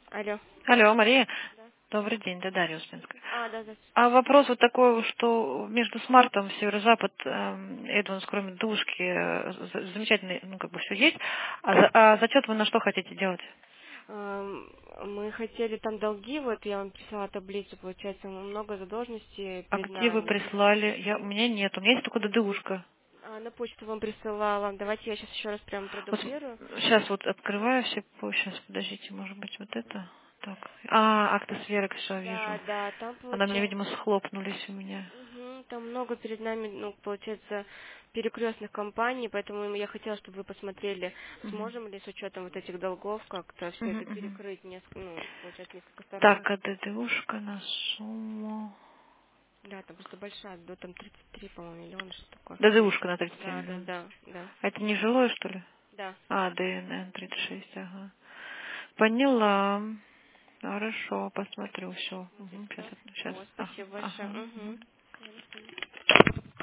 Алло. Алло, Мария. Да. Добрый день, да, Дарья Успенская. Да, да. А вопрос вот такой, что между смартом северо-запад, Эдванс, кроме душки, замечательный, ну, как бы все есть. А зачет вы на что хотите делать? Мы хотели там долги, вот я вам писала таблицу, получается, много задолженностей А перед какие вы нами. прислали? У меня нет, у меня есть только ДДУшка. На почту вам присылала. Давайте я сейчас еще раз прям Вот продублирую. сейчас вот открываю все, сейчас, подождите, может быть, вот это? Так. Акты сверок, все Да, вижу. да, там Она мне, получается. видимо, схлопнулись у меня. Там много перед нами, ну, получается, перекрестных компаний, поэтому я хотела, чтобы вы посмотрели, Мгм. сможем ли с учетом вот этих долгов как-то все Мгм, это мгм. перекрыть, получается, несколько сторон. Так, а ДДУшка на сумму... Да, там просто большая, до там 33, по-моему, миллиона, что такое. ДДУшка на 37 Да, да, миллионов. да, да. А это не жилое, что ли? Да. ДНН 36, ага. Поняла. Хорошо, посмотрю все. Вот здесь Сейчас, так. сейчас. Вот, спасибо большое. Ага. Угу.